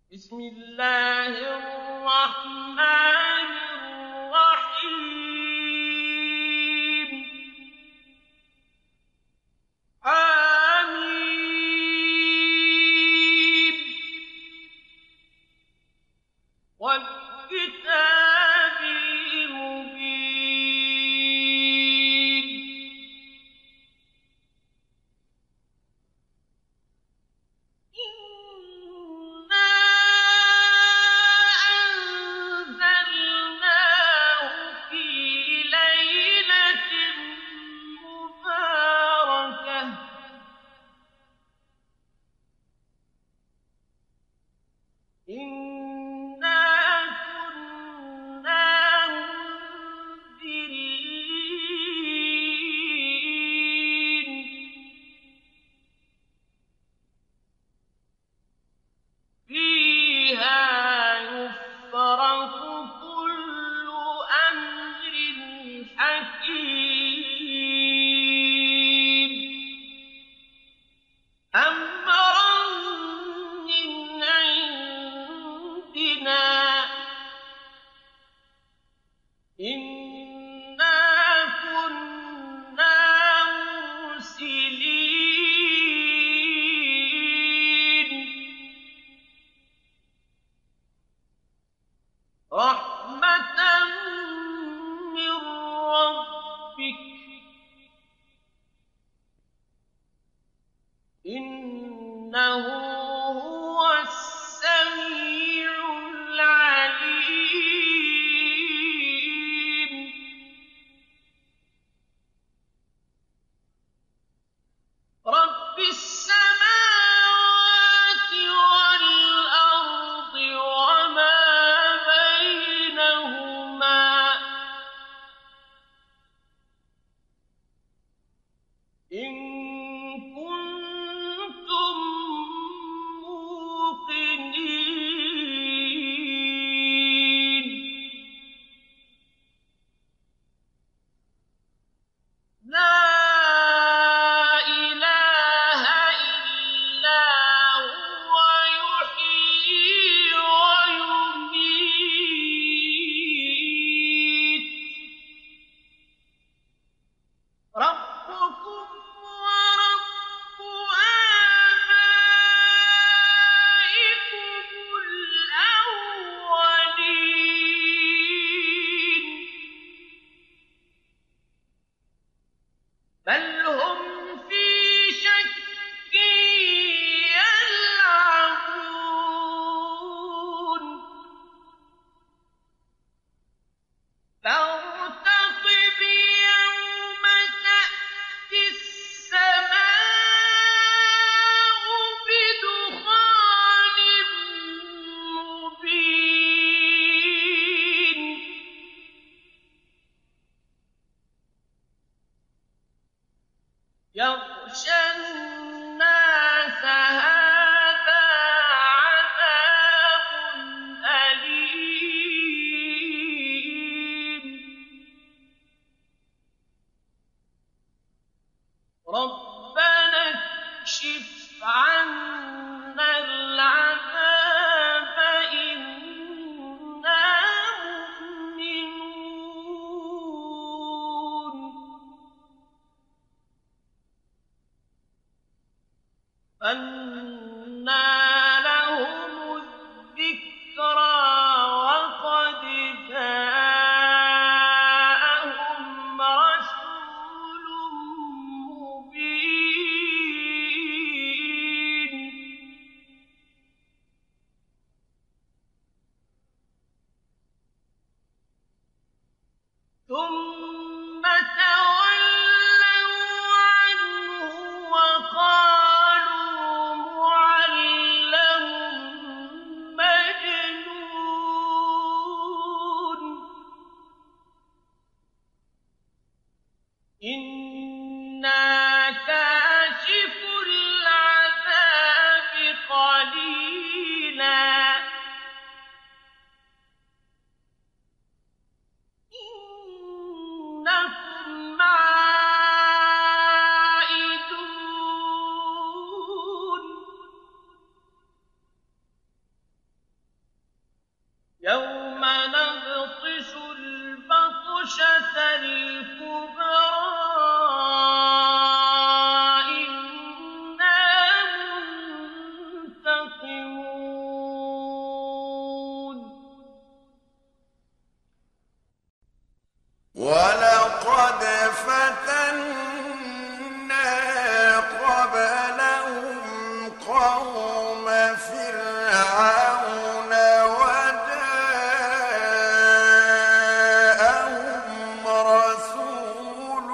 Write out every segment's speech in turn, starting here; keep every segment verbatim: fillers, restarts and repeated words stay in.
بسم الله الرحمن الرحيم حميم والكتاب المبين إِنَّا أَنزَلْنَاهُ فِي يَوْمَ نَبْطِشُ الْبَطْشَةَ الْكُبْرَىٰ إِنَّا مُنتَقِمُونَ وَلَقَدْ فَتَنَّا قَبْلَهُمْ قَوْمَ فِرْعَوْنَ وَجَاءَهُمْ رَسُولٌ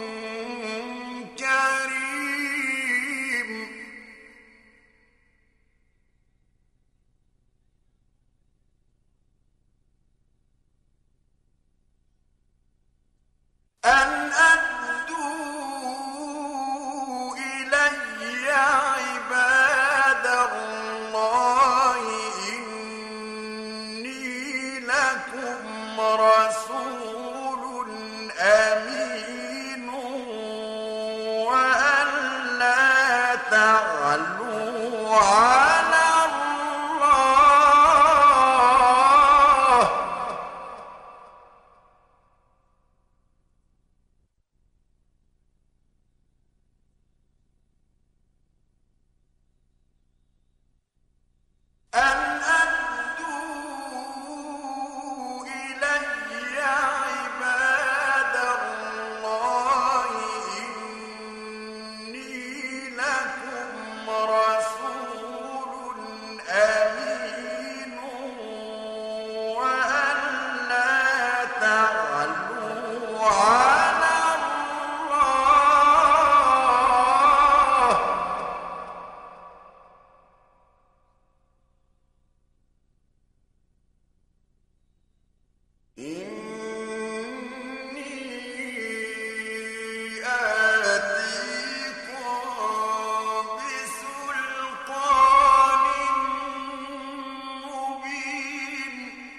كَرِيمٌ أَنْ أَدُّوا إِلَيَّ عِبَادَ اللَّهِ إِنِّي لَكُمْ رَسُولٌ أَمِينٌ وَأَن لَّا تَعْلُوا عَلَى اللَّهِ أَنْ أَدُّوا إِلَيَّ عِبَادَ اللَّهِ إِنِّي لَكُمْ رَسُولٌ أَمِينٌ وَأَن لَّا تَعْلُوا عَلَى اللَّهِ إِنِّي آتِيكُم بِسُلْطَانٍ مُّبِينٍ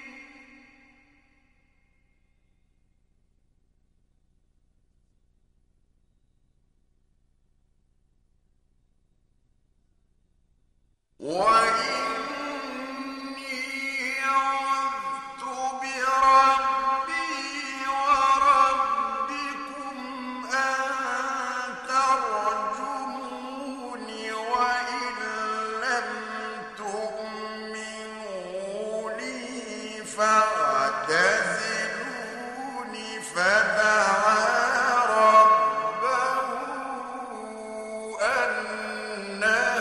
وَإِنِّي عُذْتُ بِرَبِّي وَرَبِّكُمْ أَن تَرْجُمُونِ وَإِن لَّمْ تُؤْمِنُوا لِي فَاعْتَزِلُونِ فَدَعَا رَبَّهُ أَنَّ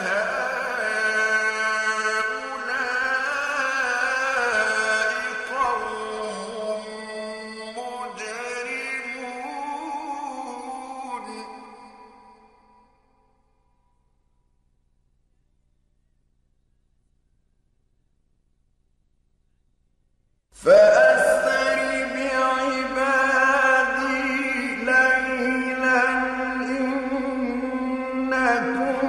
هَٰؤُلَاءِ قَوْمٌ مُّجْرِمُونَ فَأَسْرِ بِعِبَادِي لَيْلًا إِنَّكُم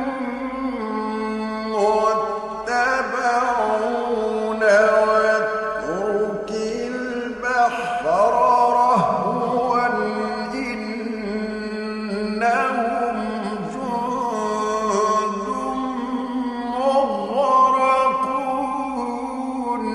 مُّتَّبَعُونَ وَاتْرُكِ الْبَحْرَ رَهْوًا إِنَّهُمْ جُندٌ مُّغْرَقُونَ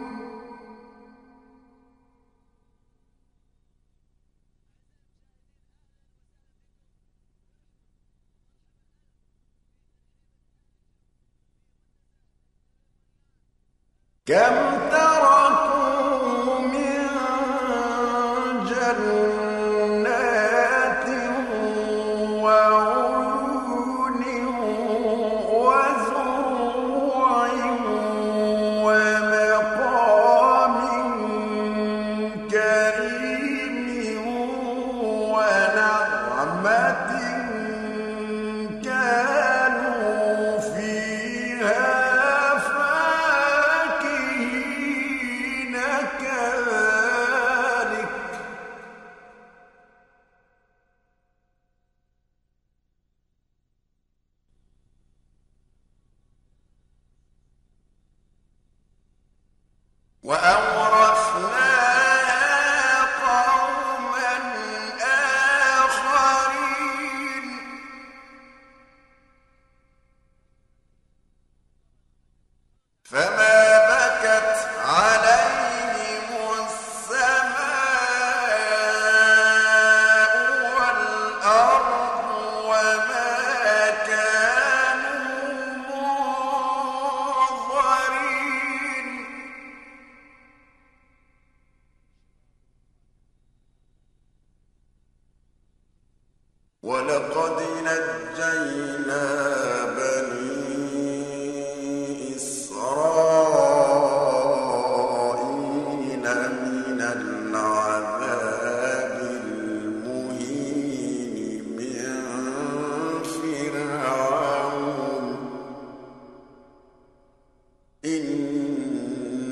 كَمْ تَرَكُوا مِن جَنَّاتٍ وَعُيُونٍ وَزُرُوعٍ وَمَقَامٍ كَرِيمٍ وَنَعْمَةٍ كَانُوا فِيهَا فَاكِهِينَ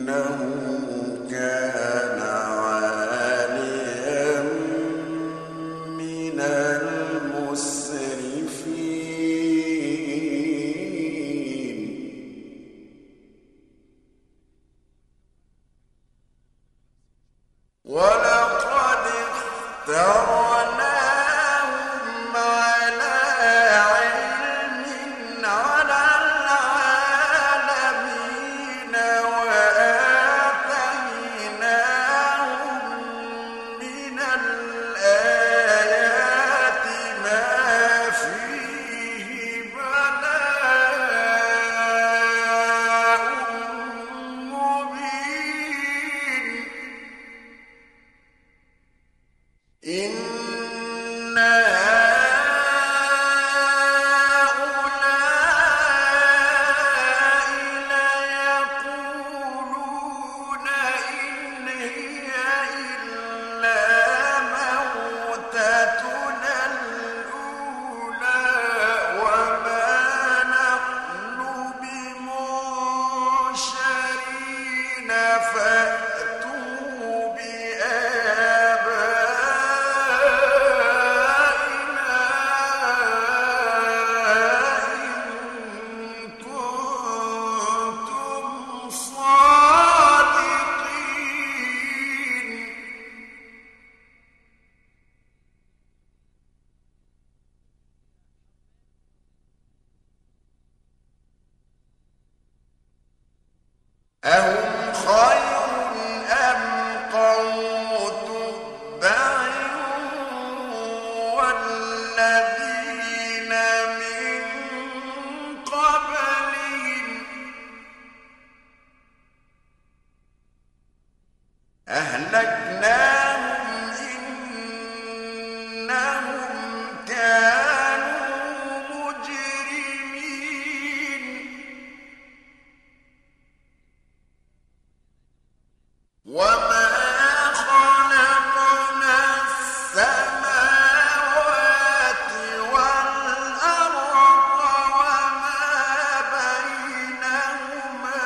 كان عاليا من المسرفين ولقد اخترناهم على علم على العالمين وآتيناهم من الآيات ما فيه بلاء مبين إن هؤلاء ليقولون إن هي إلا موتتنا الأولى وما نحن بمنشرين فأتوا بآبائنا إن كنتم صادقين أهم خير أم قوم تبع والذين من قبلهم أهلكناهم إنهم كانوا مجرمين وما خلقنا السماوات والأرض وما بينهما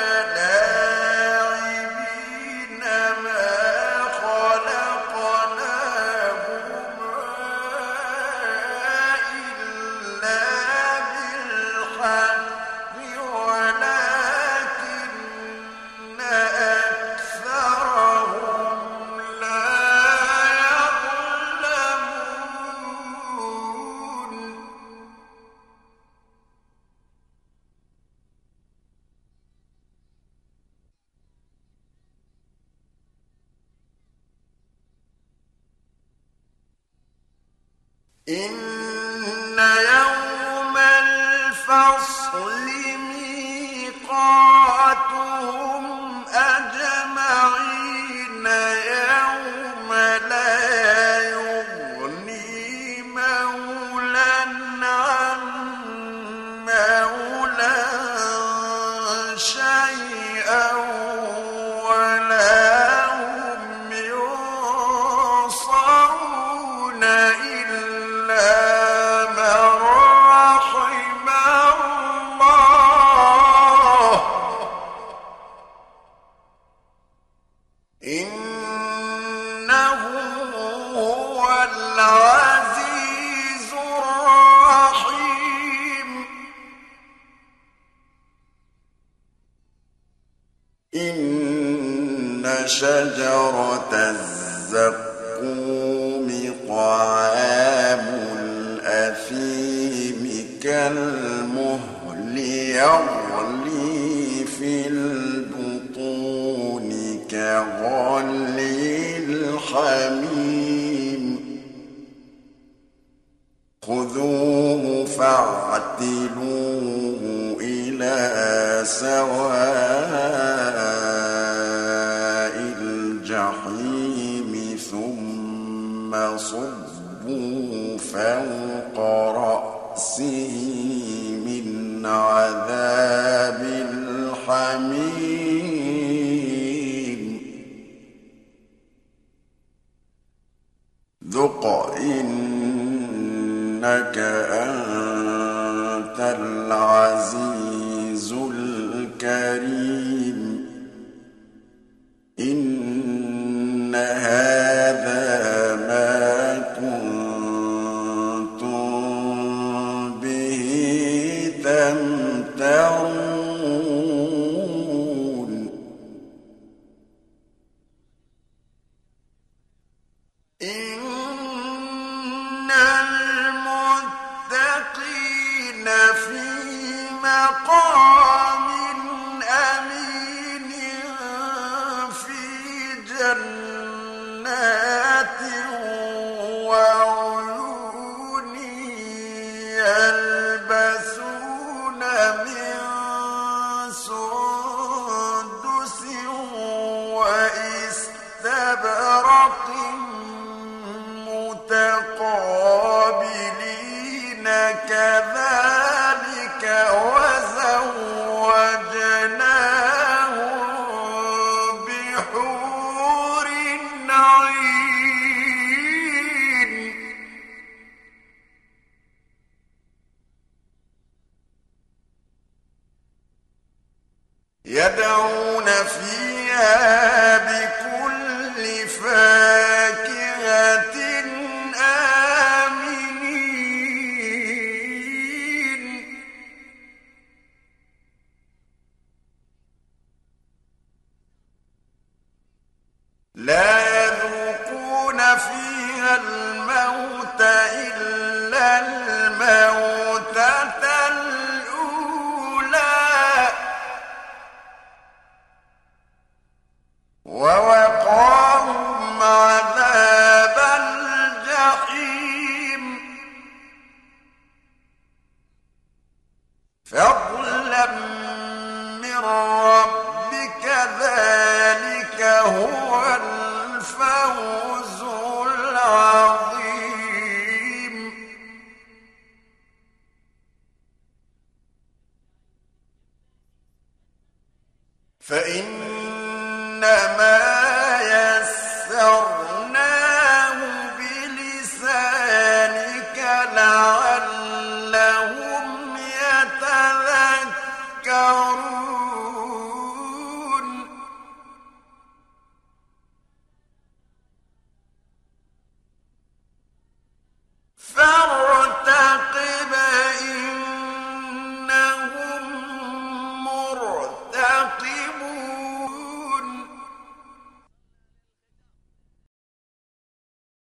لاعبين ما خلقناهما إلا بالحق ولكن أكثرهم لا يعلمون إن يوم الفصل ميقاتهم أجمعين يوم لا يغني مولى عن مولى شيئا ولا هم ينصرون إلا من رحم الله إنه هو العزيز الرحيم إن شجرة الزقوم طعام الأثيم كالمهل يغلي في البطون كغلي الحميم خذوه فاعتلوه إلى سواء الجحيم ثم صبوا فوق رأسه من عذاب الحميم ذق إنك أنت العزيز الكريم يدعون فيها بكل فاكهة آمنين لا يذوقون فيها الموت إلا الموتة الأولى ووقاهم عذاب الجحيم فضلا من ربك ذلك هو الفوز العظيم فإنما يسرناه